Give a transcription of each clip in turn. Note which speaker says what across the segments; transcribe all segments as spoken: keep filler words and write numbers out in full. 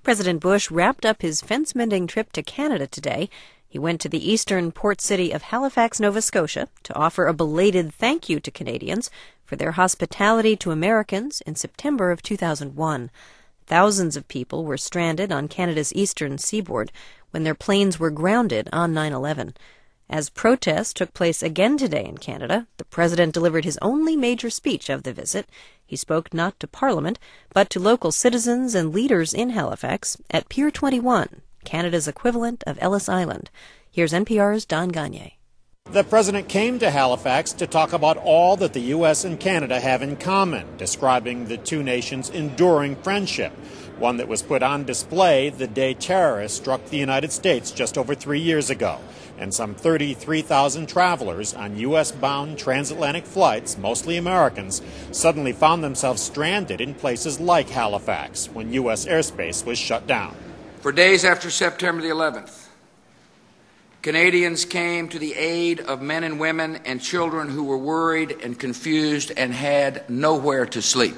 Speaker 1: President Bush wrapped up his fence-mending trip to Canada today. He went to the eastern port city of Halifax, Nova Scotia, to offer a belated thank you to Canadians for their hospitality to Americans in September of two thousand one. Thousands of people were stranded on Canada's eastern seaboard when their planes were grounded on nine eleven. As protests took place again today in Canada, the president delivered his only major speech of the visit. He spoke not to Parliament, but to local citizens and leaders in Halifax at Pier twenty-one, Canada's equivalent of Ellis Island. Here's N P R's Don Gagné.
Speaker 2: The president came to Halifax to talk about all that the U S and Canada have in common, describing the two nations' enduring friendship, one that was put on display the day terrorists struck the United States just over three years ago. And some thirty-three thousand travelers on U S-bound transatlantic flights, mostly Americans, suddenly found themselves stranded in places like Halifax when U S airspace was shut down.
Speaker 3: For days after September the eleventh, Canadians came to the aid of men and women and children who were worried and confused and had nowhere to sleep.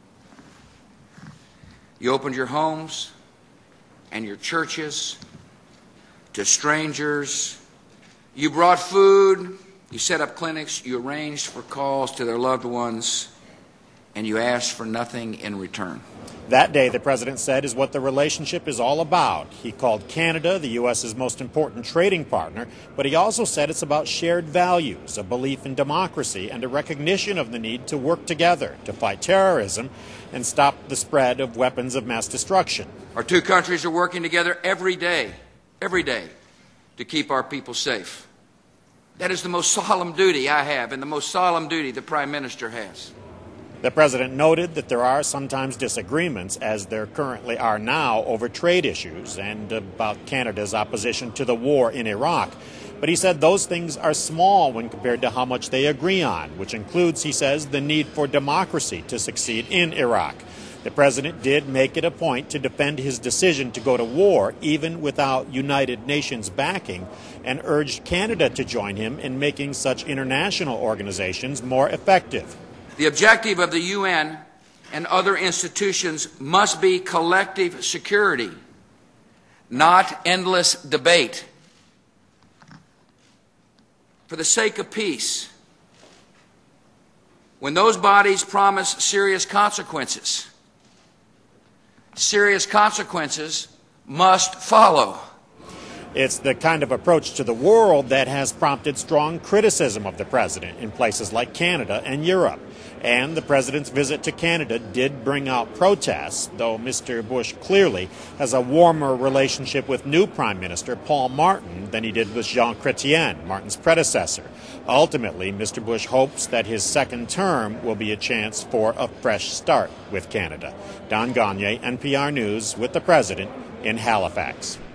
Speaker 3: You opened your homes and your churches to strangers. You brought food, you set up clinics, you arranged for calls to their loved ones, and you asked for nothing in return.
Speaker 2: That day, the president said, is what the relationship is all about. He called Canada the U S's most important trading partner, but he also said it's about shared values, a belief in democracy, and a recognition of the need to work together to fight terrorism and stop the spread of weapons of mass destruction.
Speaker 3: Our two countries are working together every day, every day, to keep our people safe. That is the most solemn duty I have and the most solemn duty the Prime Minister has.
Speaker 2: The president noted that there are sometimes disagreements, as there currently are now, over trade issues and about Canada's opposition to the war in Iraq. But he said those things are small when compared to how much they agree on, which includes, he says, the need for democracy to succeed in Iraq. The president did make it a point to defend his decision to go to war, even without United Nations backing, and urged Canada to join him in making such international organizations more effective.
Speaker 3: The objective of the U N and other institutions must be collective security, not endless debate. For the sake of peace, when those bodies promise serious consequences, serious consequences must follow.
Speaker 2: It's the kind of approach to the world that has prompted strong criticism of the president in places like Canada and Europe. And the president's visit to Canada did bring out protests, though Mister Bush clearly has a warmer relationship with new Prime Minister Paul Martin than he did with Jean Chrétien, Martin's predecessor. Ultimately, Mister Bush hopes that his second term will be a chance for a fresh start with Canada. Don Gagné, N P R News, with the president in Halifax.